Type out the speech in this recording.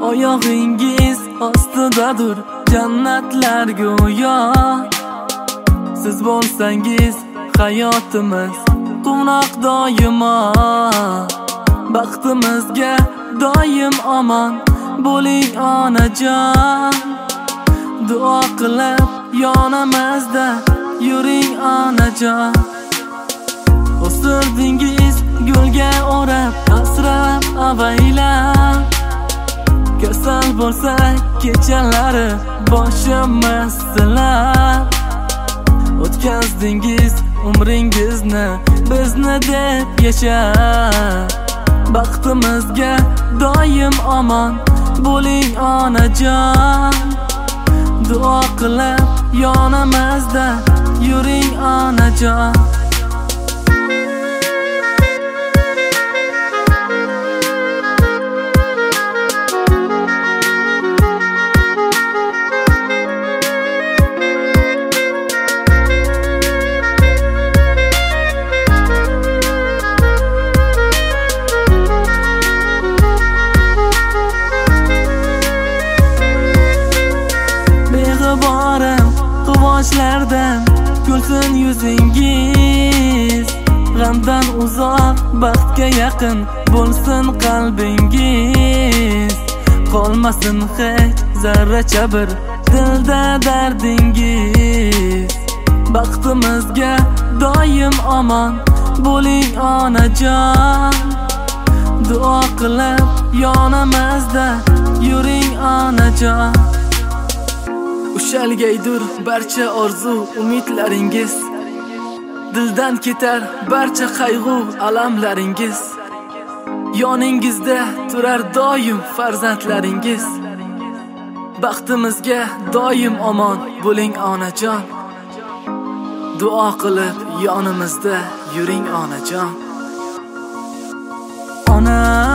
oyog'ingiz ostidadir jannatlar go'yo. Siz bo'lsangiz hayotimiz quvnoq doimo. Baxtimizga doim omon bo'ling onajon. Duo qilib yonimizda yuring onajon. O'stirdingiz gulga o'rab asrab avaylab. Kasal bo'lsak kechalari boshimiz silab. O'tkazdingiz umringizni bizni deb yashab. Baxtimizga doim omon bo'ling onajon. Duo qilib yonimizda yuring onajon. Quvonchlardan kulsin yuzingiz. G'amdan uzoq, baxtga yaqin bo'lsin qalbingiz. Qolmasin hech zarracha bir dilda dardingiz. Baxtimizga doim omon bo'ling onajon. Duo qilib yonimizda yuring onajon. Ushalgaydur barcha orzu umidlaringiz. Dildan ketar barcha qayg'u alamlaringiz. Yoningizda turar doim farzandlaringiz. Baxtimizga doim omon bo'ling onajon. Duo qilib yonimizda yuring onajon. Ona